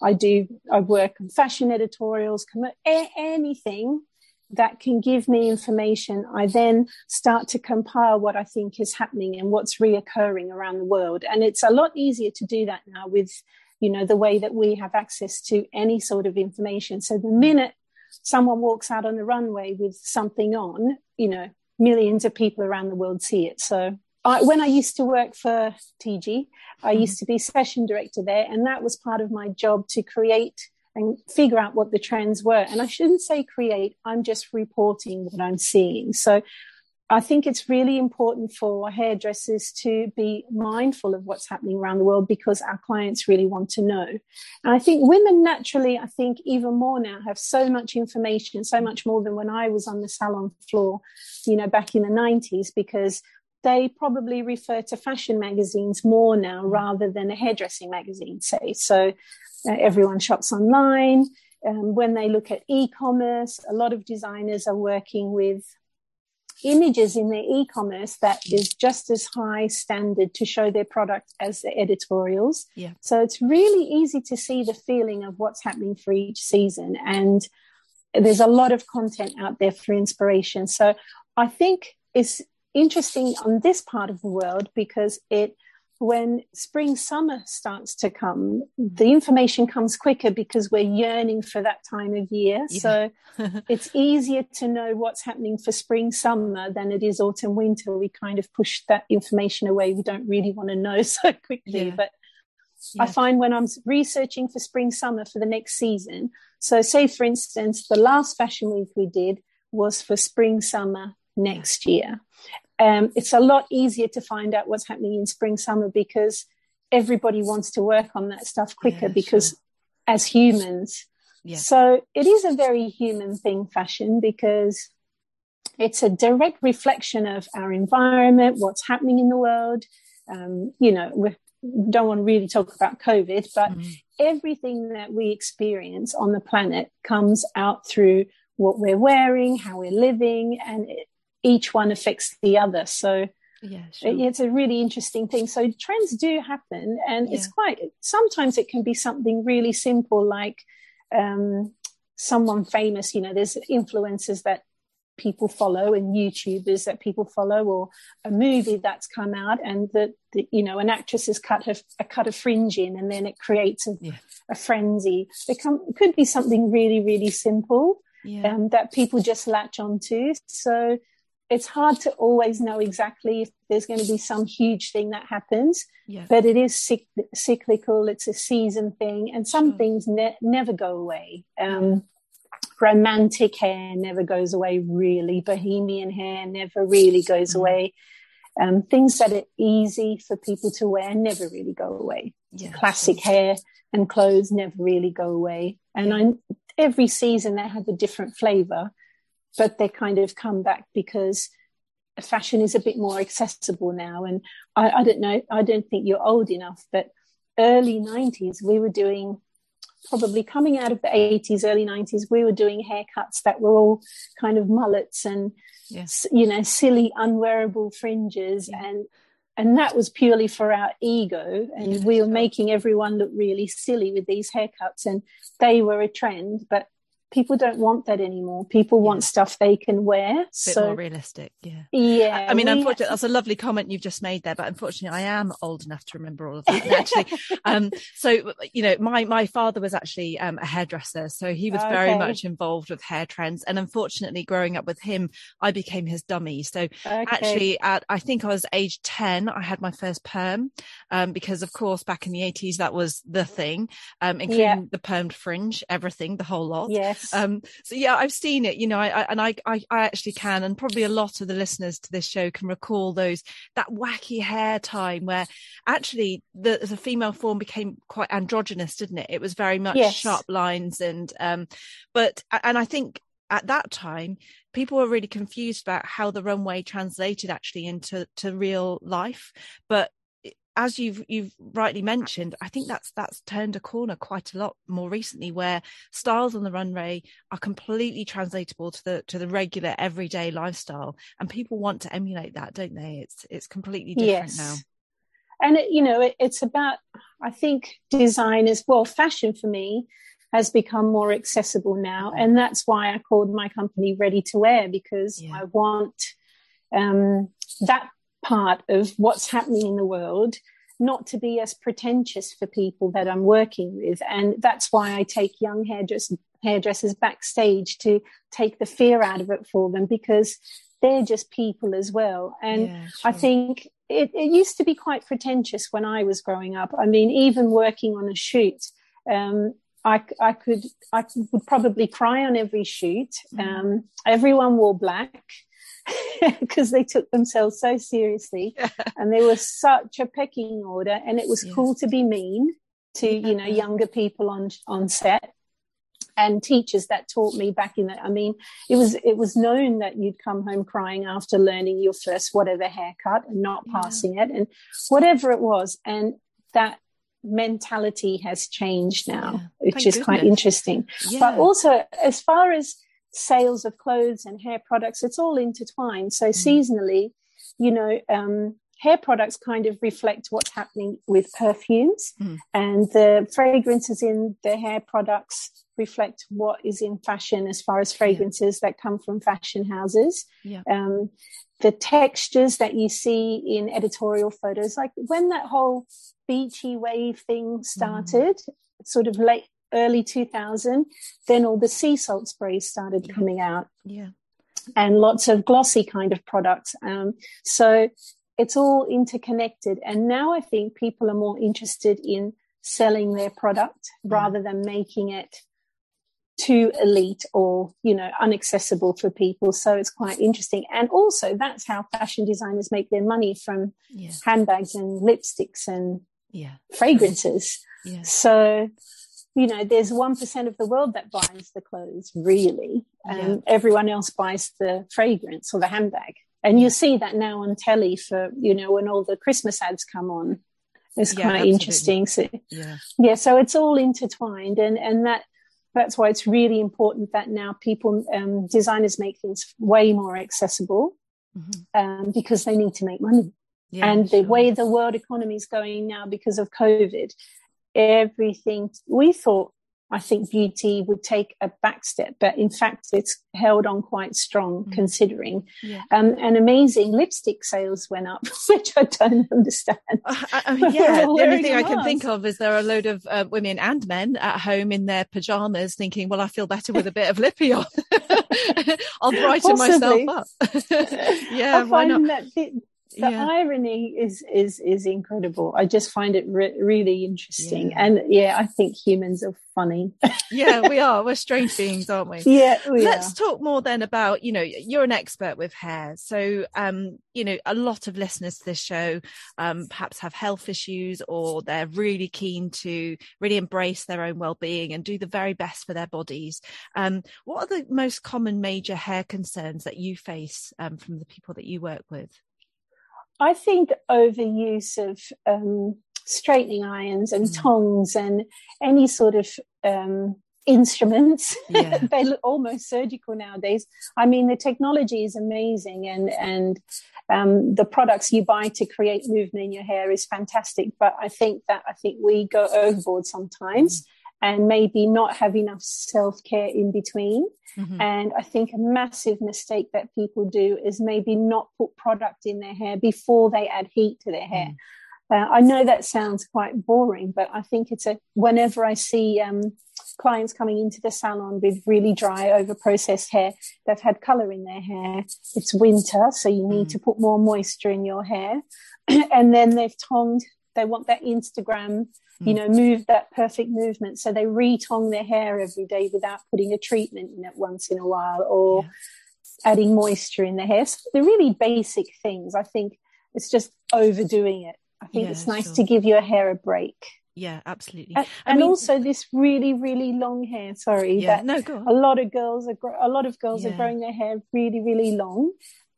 work on fashion editorials, anything that can give me information. I then start to compile what I think is happening and what's reoccurring around the world. And it's a lot easier to do that now with, the way that we have access to any sort of information. So the minute someone walks out on the runway with something on, millions of people around the world see it. So when I used to work for TG, I used to be session director there, and that was part of my job, to create and figure out what the trends were. And I shouldn't say create, I'm just reporting what I'm seeing. So I think it's really important for hairdressers to be mindful of what's happening around the world, because our clients really want to know. And I think women naturally, I think even more now, have so much information, so much more than when I was on the salon floor, back in the 90s, because they probably refer to fashion magazines more now rather than a hairdressing magazine, say. So everyone shops online. When they look at e-commerce, a lot of designers are working with images in their e-commerce that is just as high standard to show their product as the editorials. Yeah. So it's really easy to see the feeling of what's happening for each season. And there's a lot of content out there for inspiration. So I think it's interesting on this part of the world, because when spring, summer starts to come, the information comes quicker because we're yearning for that time of year. Yeah. So it's easier to know what's happening for spring, summer than it is autumn, winter. We kind of push that information away. We don't really want to know so quickly. Yeah. But I find when I'm researching for spring, summer for the next season, so say, for instance, the last fashion week we did was for spring, summer next year. It's a lot easier to find out what's happening in spring, summer, because everybody wants to work on that stuff quicker, because as humans. Yeah. So it is a very human thing, fashion, because it's a direct reflection of our environment, what's happening in the world. We don't want to really talk about COVID, but everything that we experience on the planet comes out through what we're wearing, how we're living, and each one affects the other. So it's a really interesting thing. So trends do happen, and it's sometimes it can be something really simple, like someone famous, there's influencers that people follow and YouTubers that people follow, or a movie that's come out and that an actress has cut a fringe in, and then it creates a frenzy. It could be something really, really simple that people just latch onto. So it's hard to always know exactly if there's going to be some huge thing that happens, but it is cyclical. It's a season thing, and some things never go away. Romantic hair never goes away, really. Bohemian hair never really goes away. Things that are easy for people to wear never really go away. Classic hair and clothes never really go away. And every season they have a different flavour, but they kind of come back because fashion is a bit more accessible now. And I don't know, I don't think you're old enough, but early 90s, we were doing, probably coming out of the 80s, early 90s, we were doing haircuts that were all kind of mullets and, silly, unwearable fringes. And that was purely for our ego. And we were making everyone look really silly with these haircuts, and they were a trend, but people don't want that anymore. People want stuff they can wear. A bit more realistic, I mean, unfortunately, that's a lovely comment you've just made there, but unfortunately I am old enough to remember all of that, actually. So, my father was actually a hairdresser, so he was very much involved with hair trends. And unfortunately, growing up with him, I became his dummy. So actually, I think I was age 10, I had my first perm, because of course, back in the 80s, that was the thing, including the permed fringe, everything, the whole lot. Yes. I've seen it, I actually can, and probably a lot of the listeners to this show can recall that wacky hair time where actually the female form became quite androgynous, didn't it? It was very much sharp lines, and I think at that time people were really confused about how the runway translated actually into real life. But as you've rightly mentioned, I think that's turned a corner quite a lot more recently, where styles on the runway are completely translatable to the regular everyday lifestyle, and people want to emulate that, don't they? It's completely different now. And it's about, I think, designers. Well, fashion for me has become more accessible now, and that's why I called my company Ready to Wear, because I want that part of what's happening in the world not to be as pretentious for people that I'm working with. And that's why I take young hairdressers backstage, to take the fear out of it for them, because they're just people as well. And I think it used to be quite pretentious when I was growing up. I mean, even working on a shoot, I would probably cry on every shoot. Everyone wore black because they took themselves so seriously, and there was such a pecking order, and it was cool to be mean to younger people on set. And teachers that taught me back in that, I mean, it was known that you'd come home crying after learning your first whatever haircut and not passing it, and whatever it was. And that mentality has changed now, which is quite interesting. But also, as far as sales of clothes and hair products, it's all intertwined. So seasonally, hair products kind of reflect what's happening with perfumes, and the fragrances in the hair products reflect what is in fashion as far as fragrances that come from fashion houses. The textures that you see in editorial photos, like when that whole beachy wave thing started, sort of early 2000, then all the sea salt sprays started coming out, and lots of glossy kind of products. So it's all interconnected. And now I think people are more interested in selling their product rather than making it too elite or, unaccessible for people. So it's quite interesting. And also that's how fashion designers make their money, from handbags and lipsticks and fragrances. So, there's 1% of the world that buys the clothes, really. And everyone else buys the fragrance or the handbag. And you see that now on telly for, when all the Christmas ads come on. It's quite interesting. So, so it's all intertwined. And that's why it's really important that now people, designers, make things way more accessible, because they need to make money. And the way the world economy is going now because of COVID, everything, I think beauty would take a back step, but in fact it's held on quite strong, considering. And amazing lipstick sales went up, which I don't understand. The only thing I can think of is there are a load of women and men at home in their pajamas thinking, well, I feel better with a bit of lippy on. I'll brighten myself up. Why not? The irony is incredible. I just find it really interesting. And I think humans are funny. We are. We're strange beings, aren't we? Let's talk more then about, you're an expert with hair. So, a lot of listeners to this show perhaps have health issues, or they're really keen to really embrace their own well-being and do the very best for their bodies. What are the most common major hair concerns that you face from the people that you work with? I think overuse of straightening irons and tongs and any sort of instruments. They look almost surgical nowadays. I mean, the technology is amazing, and the products you buy to create movement in your hair is fantastic. But I think we go overboard sometimes, and maybe not have enough self-care in between. And I think a massive mistake that people do is maybe not put product in their hair before they add heat to their hair. I know that sounds quite boring, but I think whenever I see clients coming into the salon with really dry, over-processed hair, they've had colour in their hair, it's winter, so you need to put more moisture in your hair. And then they've tongued, they want that Instagram, move, that perfect movement. So they re-tong their hair every day without putting a treatment in it once in a while, or adding moisture in their hair. So the really basic things. I think it's just overdoing it. I think it's nice to give your hair a break. Yeah, absolutely. And also this really, really long hair. Sorry, go on. a lot of girls are growing their hair really, really long.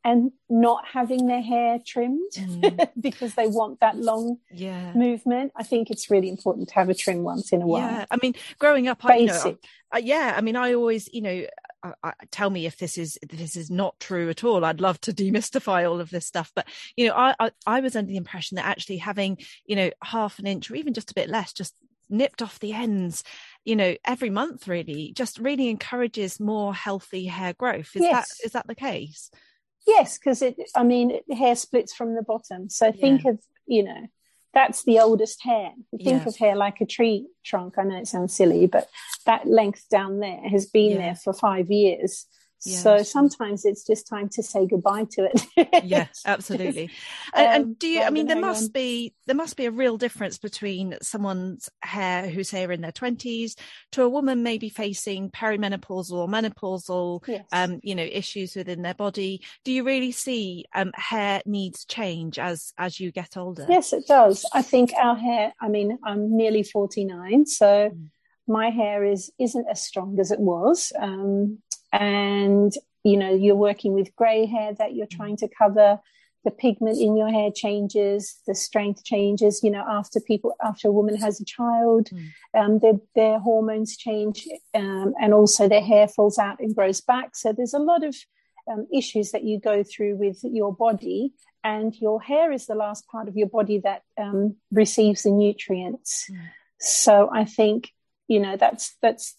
and not having their hair trimmed because they want that long movement. I think it's really important to have a trim once in a while. Yeah, I mean, growing up, Basic. I mean, I always, tell me if this is not true at all. I'd love to demystify all of this stuff, but I was under the impression that actually having half an inch or even just a bit less, just nipped off the ends, every month really encourages more healthy hair growth. Is that the case? Yes, because hair splits from the bottom. So think of, that's the oldest hair. Think of hair like a tree trunk. I know it sounds silly, but that length down there has been there for 5 years. Yeah, so sometimes it's just time to say goodbye to it. Yes, absolutely. And do you? I mean, there must be a real difference between someone's hair who's here in their 20s to a woman maybe facing perimenopausal or menopausal, issues within their body. Do you really see hair needs change as you get older? Yes, it does. I think our hair. I mean, I'm nearly 49, so my hair isn't as strong as it was. And you're working with grey hair that you're trying to cover. The pigment in your hair changes, the strength changes, after a woman has a child, their hormones change, and also their hair falls out and grows back. So there's a lot of issues that you go through with your body, and your hair is the last part of your body that receives the nutrients. So I think that's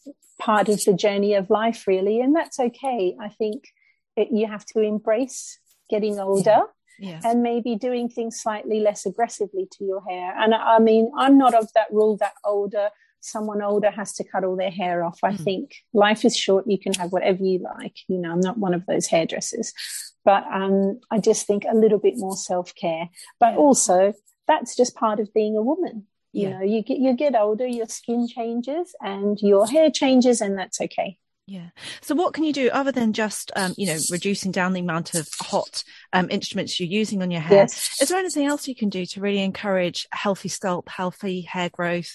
part of the journey of life, really, and that's okay. I think you have to embrace getting older and maybe doing things slightly less aggressively to your hair. And I mean, I'm not of that rule that someone older has to cut all their hair off. I think life is short. You can have whatever you like. I'm not one of those hairdressers, but I just think a little bit more self-care. But also, that's just part of being a woman. You get older, your skin changes and your hair changes, and that's okay. Yeah. So what can you do other than just, reducing down the amount of hot instruments you're using on your hair? Yes. Is there anything else you can do to really encourage healthy scalp, healthy hair growth?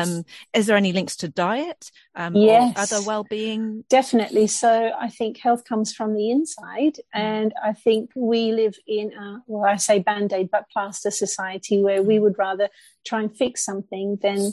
Is there any links to diet or other well-being? Definitely. So I think health comes from the inside. And I think we live in I say Band-Aid, but plaster society, where we would rather try and fix something than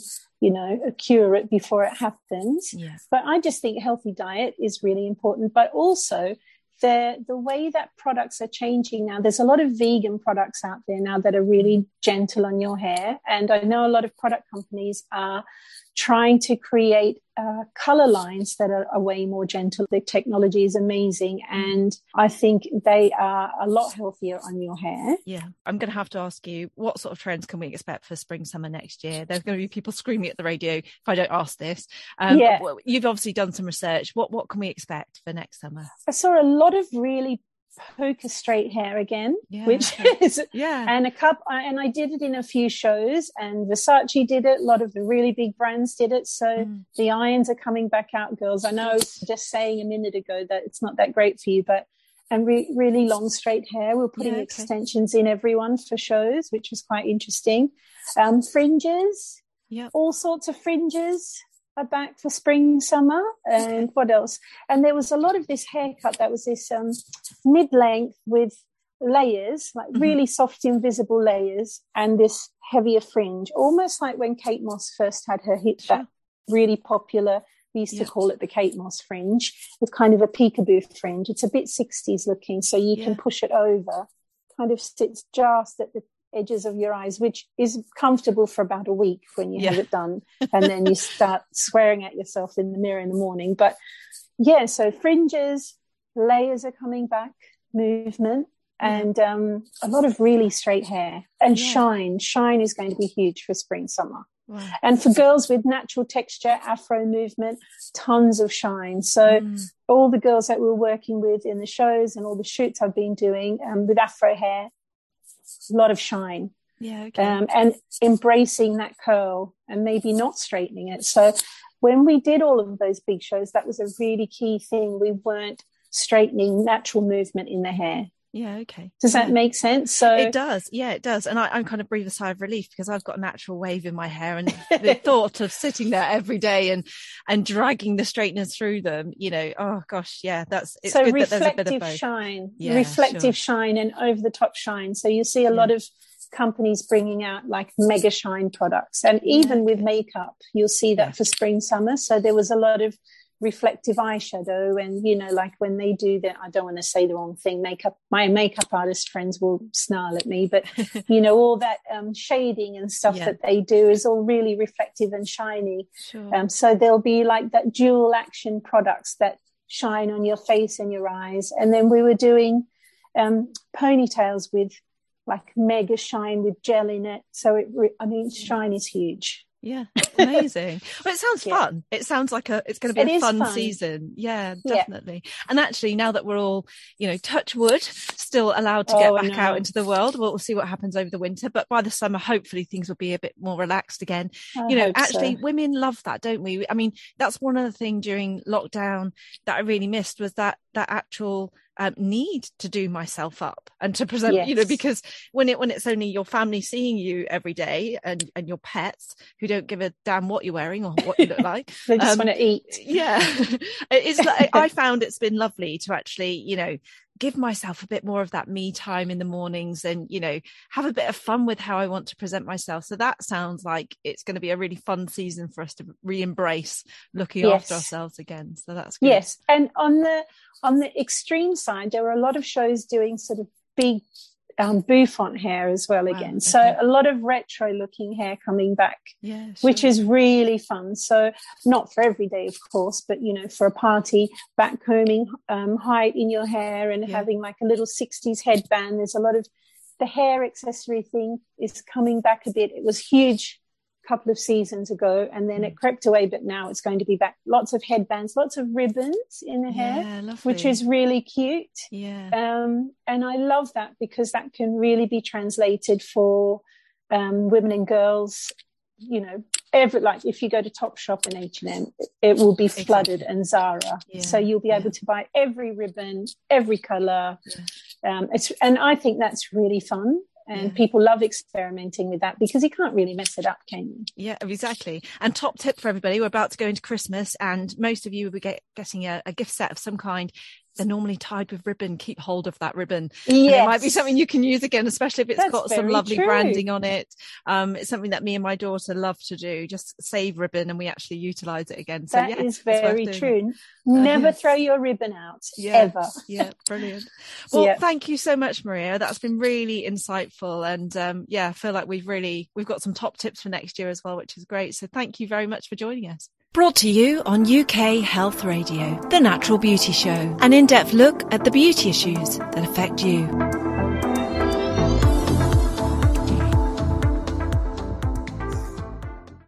cure it before it happens. But I just think healthy diet is really important, but also the way that products are changing now. There's a lot of vegan products out there now that are really gentle on your hair, and I know a lot of product companies are trying to create color lines that are way more gentle. The technology is amazing, and I think they are a lot healthier on your hair. Yeah, I'm going to have to ask you, what sort of trends can we expect for spring, summer next year? There's going to be people screaming at the radio if I don't ask this. You've obviously done some research. What can we expect for next summer? I saw a lot of really poker straight hair again, which is and and I did it in a few shows, and Versace did it, a lot of the really big brands did it, so the irons are coming back out, girls. I know I was just saying a minute ago that it's not that great for you, but really long straight hair. We're putting extensions in everyone for shows, which was quite interesting. Fringes, all sorts of fringes are back for spring, summer, and what else? And there was a lot of this haircut that was this mid-length with layers, like really soft, invisible layers, and this heavier fringe, almost like when Kate Moss first had her hit, that really popular, we used to call it the Kate Moss fringe, with kind of a peekaboo fringe. It's a bit 60s looking, so you can push it over, kind of sits just at the edges of your eyes, which is comfortable for about a week when you have it done, and then you start swearing at yourself in the mirror in the morning. But so fringes, layers are coming back, movement, and a lot of really straight hair, and shine is going to be huge for spring, summer. Wow. And for girls with natural texture, afro movement, tons of shine. So all the girls that we're working with in the shows and all the shoots I've been doing with afro hair, a lot of shine, and embracing that curl and maybe not straightening it. So when we did all of those big shows, that was a really key thing. We weren't straightening natural movement in the hair. Yeah, okay. Does that make sense? So it does. Yeah, it does. And I kind of breathe a sigh of relief because I've got a natural wave in my hair, and the thought of sitting there every day and dragging the straighteners through them, you know, oh gosh, yeah, it's so good reflective that there's a bit of both. shine, Yeah, reflective shine and over the top shine. So you see a lot of companies bringing out like mega shine products, and even with makeup, you'll see that for spring, summer. So there was a lot of reflective eyeshadow, and you know, like when they do that, I don't want to say the wrong thing, my makeup artist friends will snarl at me, but you know, all that shading and stuff that they do is all really reflective and shiny. So there'll be like that dual action products that shine on your face and your eyes. And then we were doing ponytails with like mega shine with gel in it, so shine is huge. Yeah, amazing. Well, it sounds fun. It sounds like it's going to be a fun season. Yeah, definitely. Yeah. And actually, now that we're all, you know, touch wood, still allowed to get back out into the world, we'll see what happens over the winter. But by the summer, hopefully things will be a bit more relaxed again. Women love that, don't we? I mean, that's one of the things during lockdown that I really missed was that actual need to do myself up and to present, you know, because when it's only your family seeing you every day and your pets who don't give a damn what you're wearing or what you look like, they just want to eat. Yeah, it's like, I found it's been lovely to actually, you know, give myself a bit more of that me time in the mornings and, you know, have a bit of fun with how I want to present myself. So that sounds like it's going to be a really fun season for us to re-embrace looking after ourselves again. So that's good. Yes. And on the extreme side, there were a lot of shows doing sort of big bouffant hair as well again. So a lot of retro looking hair coming back, which is really fun. So not for every day, of course, but, you know, for a party, backcombing height in your hair and having like a little 60s headband. There's a lot of the hair accessory thing is coming back a bit. It was huge a couple of seasons ago, and then it crept away, but now it's going to be back. Lots of headbands, lots of ribbons in the hair, which is really cute. And I love that because that can really be translated for women and girls, you know, like if you go to Topshop and H&M, it will be flooded, and Zara. So you'll be able to buy every ribbon, every color. And I think that's really fun. And people love experimenting with that because you can't really mess it up, can you? Yeah, exactly. And top tip for everybody, we're about to go into Christmas and most of you will be getting a gift set of some kind. They're normally tied with ribbon. Keep hold of that ribbon. Yes. It might be something you can use again, especially if it's got some lovely branding on it. It's something that me and my daughter love to do. Just save ribbon and we actually utilize it again. So that is very true. Never throw your ribbon out, ever. Yeah, brilliant. Well, thank you so much, Maria. That's been really insightful. And I feel like we've got some top tips for next year as well, which is great. So thank you very much for joining us. Brought to you on UK Health Radio, The Natural Beauty Show, an in-depth look at the beauty issues that affect you.